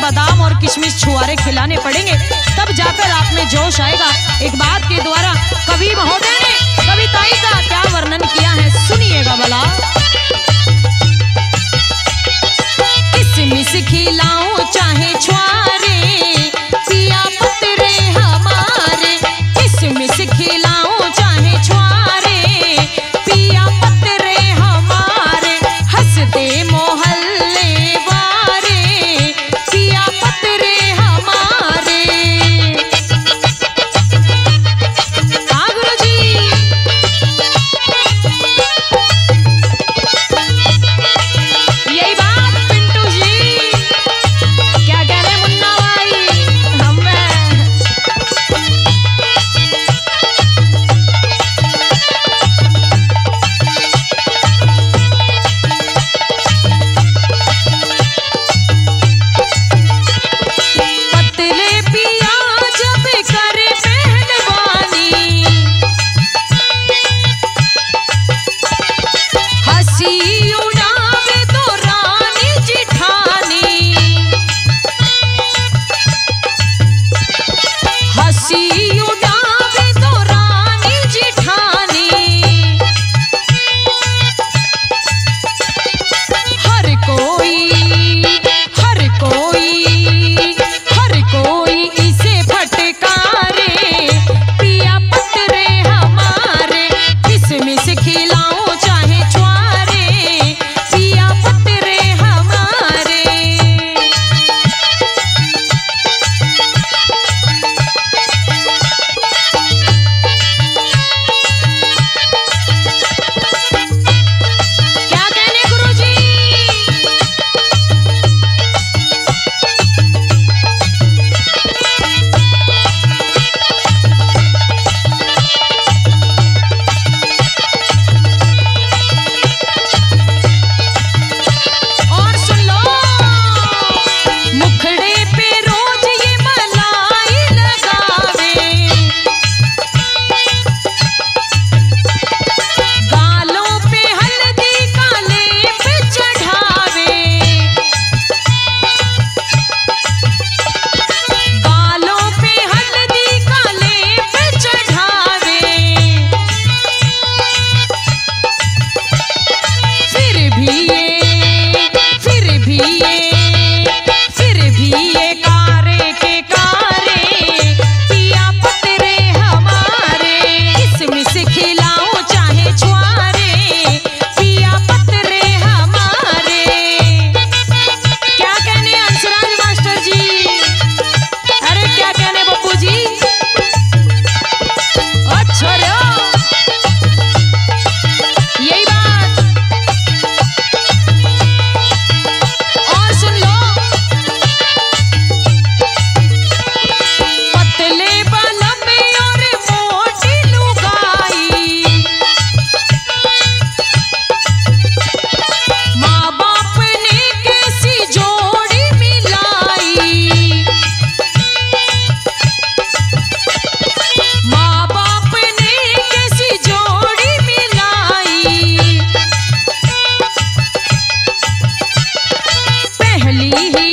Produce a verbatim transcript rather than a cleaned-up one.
बादाम और किशमिश छुआरे खिलाने पड़ेंगे, तब जाकर आप में जोश आएगा। एक बात के द्वारा कवि महोदय ने कविताई का क्या वर्णन किया है, सुनिएगा भला। किशमिश खिलाऊं चाहे छुआरे, पिया पतरे हमारे। किशमिश खिलाऊं चाहे छुआरे, पिया पतरे हमारे। हंसते मोहल्ले वारे, पिया पतरे हमारे। हाँ गुरुजी, यही बात पिंटू जी, क्या कह रहे मुन्ना भाई, हम पतले पिया जब करे पहलवानी, हंसी उड़ावे तो रानी जिठानी। हंसी उड़ावे तो रानी जिठानी। हर कोई हर कोई हर कोई इसे फटकारे, पिया पतरे हमारे। किशमिश खिलाऊं चाहे छुआरे, पिया पतरे हमारे। क्या कहने गुरुजी? और सुन लो, मुखड़े पे रोज ये मलाई लगावे, गालों पे हल्दी का लेप चढ़ावे। गालों पे हल्दी का लेप चढ़ावे। फिर भी ये फिर भी ये फिर भी ये कारे के कारे, पिया पतरे हमारे। किशमिश खिलाऊं चाहे छुआरे, पिया पतरे हमारे। क्या कहने हंसराज मास्टर जी? अरे क्या कहने बब्बू जी? अच्छा रे, यही बात। और सुन लो, पतले बलम और मोटी लुगाई, माँ बाप ने कैसी जोड़ी मिलाई। माँ बाप ने कैसी जोड़ी मिलाई। पहली ही